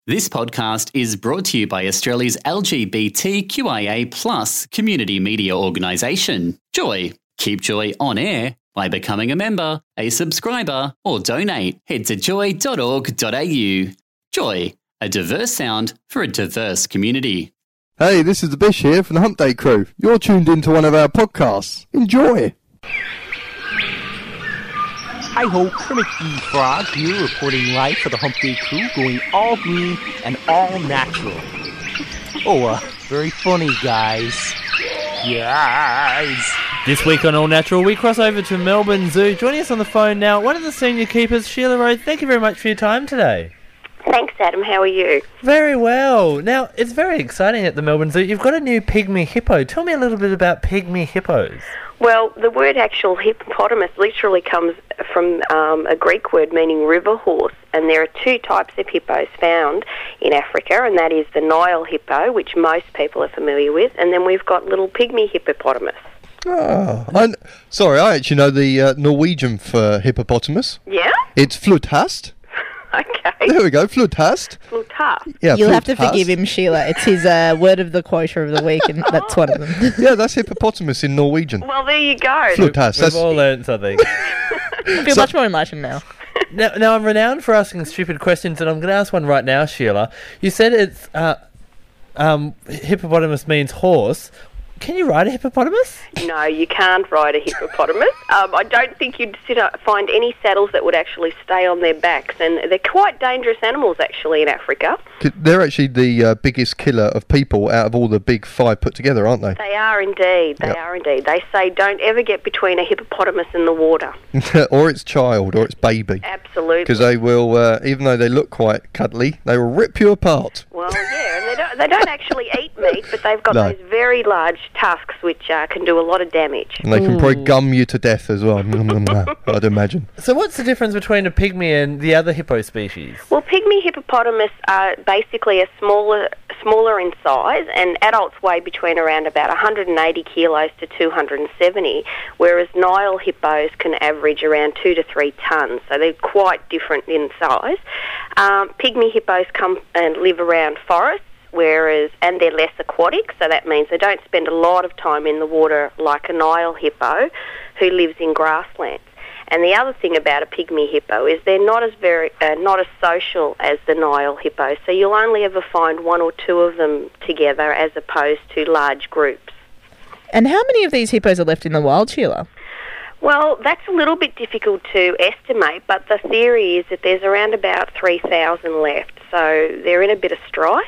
This podcast is brought to you by Australia's LGBTQIA+ community media organisation, Joy. Keep Joy on air by becoming a member, a subscriber, or donate. Head to joy.org.au. Joy, a diverse sound for a diverse community. Hey, this is the Bish here from the Hump Day Crew. You're tuned into one of our podcasts. Enjoy! Hi ho, Kermit the Frog here, reporting live for the Hump Day Crew, going all green and all natural. Very funny, guys. Yes. This week on All Natural, we cross over to Melbourne Zoo. Joining us on the phone now, one of the senior keepers, Sheila Rose. Thank you very much for your time today. Thanks, Adam. How are you? Very well. Now, it's very exciting at the Melbourne Zoo. You've got a new pygmy hippo. Tell me a little bit about pygmy hippos. Well, the word actual hippopotamus literally comes from a Greek word meaning river horse, and there are two types of hippos found in Africa, and that is the Nile hippo, which most people are familiar with, and then we've got little pygmy hippopotamus. Oh, I actually know the Norwegian for hippopotamus. Yeah? It's flodhest. Okay. There we go, flodhest. Flodhest. Yeah, You'll have to flodhest. forgive him, Sheila. It's his word of the quota of the week, and that's one of them. Yeah, that's hippopotamus in Norwegian. Well, there you go. Flodhest. We've all learned something. I feel much more enlightened now. Now, I'm renowned for asking stupid questions, and I'm going to ask one right now, Sheila. You said it's hippopotamus means horse. Can you ride a hippopotamus? No, you can't ride a hippopotamus. I don't think you'd find any saddles that would actually stay on their backs, and they're quite dangerous animals, actually, in Africa. They're actually the biggest killer of people out of all the big five put together, aren't they? They are indeed. They are indeed. They say don't ever get between a hippopotamus and the water. Or its child, or its baby. Absolutely. Because they will, even though they look quite cuddly, they will rip you apart. Well, yeah, and they don't actually eat meat, but they've got No. those very large tusks which can do a lot of damage. And they can probably gum you to death as well, I'd imagine. So what's the difference between a pygmy and the other hippo species? Well, pygmy hippopotamus are basically smaller in size, and adults weigh between around about 180 kilos to 270, whereas Nile hippos can average around 2 to 3 tons, so they're quite different in size. Pygmy hippos come and live around forests, and they're less aquatic, so that means they don't spend a lot of time in the water like a Nile hippo who lives in grasslands. And the other thing about a pygmy hippo is they're not as social as the Nile hippo, so you'll only ever find one or two of them together as opposed to large groups. And how many of these hippos are left in the wild, Sheila? Well, that's a little bit difficult to estimate, but the theory is that there's around about 3,000 left, so they're in a bit of strife.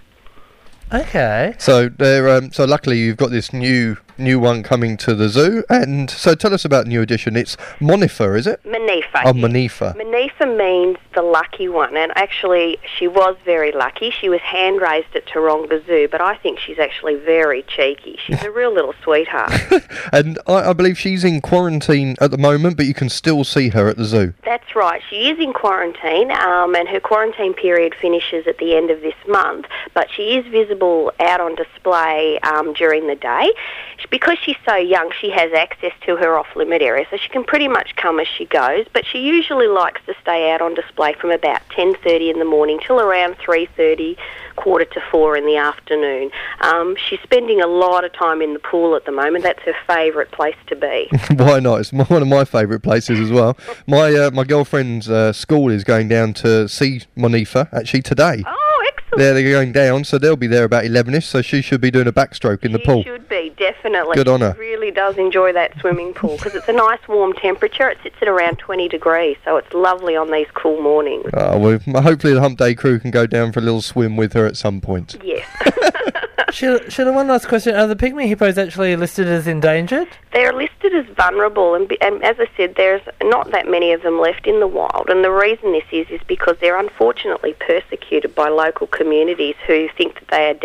Okay. So so luckily you've got this new one coming to the zoo, and so tell us about new edition. It's Monifa, is it? Monifa. Oh, yes. Monifa. Monifa means the lucky one, and actually she was very lucky. She was hand-raised at Taronga Zoo, but I think she's actually very cheeky. She's a real little sweetheart. And I believe she's in quarantine at the moment, but you can still see her at the zoo. That's right. She is in quarantine, and her quarantine period finishes at the end of this month, but she is visible out on display during the day. Because she's so young, she has access to her off-limit area, so she can pretty much come as she goes, but she usually likes to stay out on display from about 10:30 in the morning till around 3:30, 3:45 in the afternoon. She's spending a lot of time in the pool at the moment. That's her favourite place to be. Why not? It's one of my favourite places as well. My girlfriend's school is going down to see Monifa actually today. Oh, excellent. They're going down, so they'll be there about 11ish, so she should be doing a backstroke in the pool. She should be, definitely. Good on her. She really does enjoy that swimming pool because it's a nice warm temperature. It sits at around 20 degrees, so it's lovely on these cool mornings. Well, hopefully the Hump Day Crew can go down for a little swim with her at some point. Yes. Sheila, one last question. Are the pygmy hippos actually listed as endangered? They're listed as vulnerable, and as I said, there's not that many of them left in the wild, and the reason this is because they're unfortunately persecuted by local communities who think that they are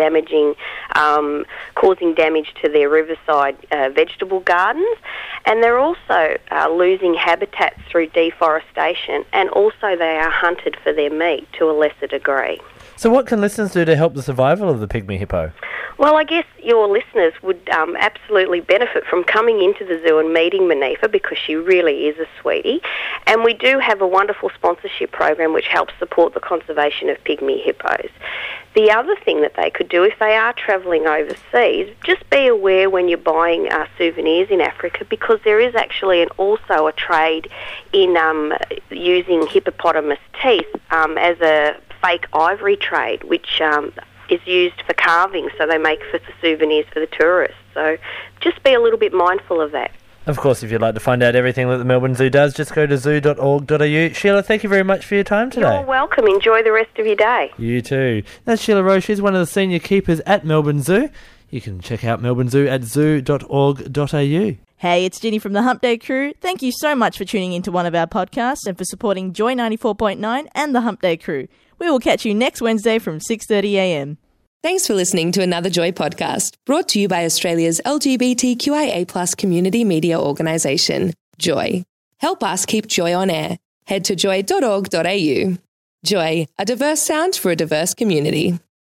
causing damage to their riverside vegetable gardens, and they're also losing habitats through deforestation, and also they are hunted for their meat to a lesser degree. So what can listeners do to help the survival of the pygmy hippo? Well, I guess your listeners would absolutely benefit from coming into the zoo and meeting Manifa because she really is a sweetie. And we do have a wonderful sponsorship program which helps support the conservation of pygmy hippos. The other thing that they could do if they are travelling overseas, just be aware when you're buying souvenirs in Africa, because there is actually also a trade in using hippopotamus teeth as a fake ivory trade, which is used for carving, so they make for souvenirs for the tourists. So just be a little bit mindful of that. Of course, if you'd like to find out everything that the Melbourne Zoo does, just go to zoo.org.au. Sheila, thank you very much for your time today. You're welcome. Enjoy the rest of your day. You too. That's Sheila Rowe. She's one of the senior keepers at Melbourne Zoo. You can check out Melbourne Zoo at zoo.org.au. Hey, it's Ginny from the Hump Day Crew. Thank you so much for tuning into one of our podcasts and for supporting Joy 94.9 and the Hump Day Crew. We will catch you next Wednesday from 6:30am. Thanks for listening to another Joy podcast, brought to you by Australia's LGBTQIA+ community media organisation, Joy. Help us keep Joy on air. Head to joy.org.au. Joy, a diverse sound for a diverse community.